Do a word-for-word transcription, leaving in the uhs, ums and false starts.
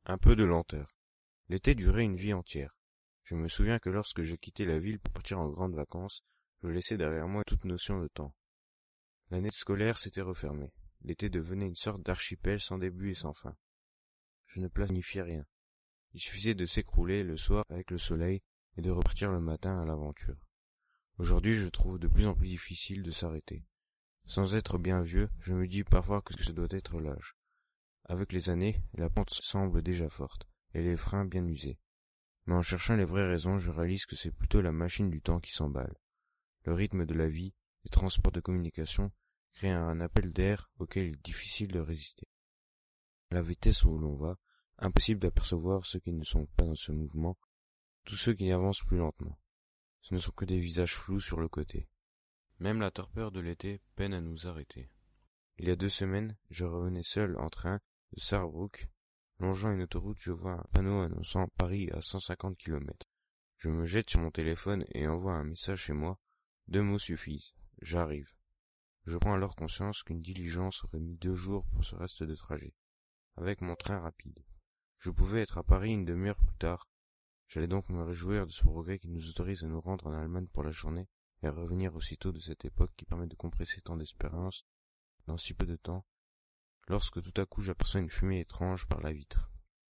Un peu de lenteur. L'été durait une vie entière. Je me souviens que lorsque je quittais la ville pour partir en grandes vacances, je laissais derrière moi toute notion de temps. L'année scolaire s'était refermée. L'été devenait une sorte d'archipel sans début et sans fin. Je ne planifiais rien. Il suffisait de s'écrouler le soir avec le soleil et de repartir le matin à l'aventure. Aujourd'hui, je trouve de plus en plus difficile de s'arrêter. Sans être bien vieux, je me dis parfois que ce doit être l'âge. Avec les années, la pente semble déjà forte, et les freins bien usés. Mais en cherchant les vraies raisons, je réalise que c'est plutôt la machine du temps qui s'emballe. Le rythme de la vie, les transports de communication, créent un appel d'air auquel il est difficile de résister. À la vitesse où l'on va, impossible d'apercevoir ceux qui ne sont pas dans ce mouvement, tous ceux qui avancent plus lentement. Ce ne sont que des visages flous sur le côté. Même la torpeur de l'été peine à nous arrêter. Il y a deux semaines, je revenais seul en train de Sarrebruck. Longeant une autoroute, je vois un panneau annonçant Paris à cent cinquante kilomètres. Je me jette sur mon téléphone et envoie un message chez moi. Deux mots suffisent. J'arrive. Je prends alors conscience qu'une diligence aurait mis deux jours pour ce reste de trajet, avec mon train rapide. Je pouvais être à Paris une demi-heure plus tard. J'allais donc me réjouir de ce progrès qui nous autorise à nous rendre en Allemagne pour la journée et à revenir aussitôt de cette époque qui permet de compresser tant d'espérance dans si peu de temps, lorsque tout à coup j'aperçois une fumée étrange par la vitre.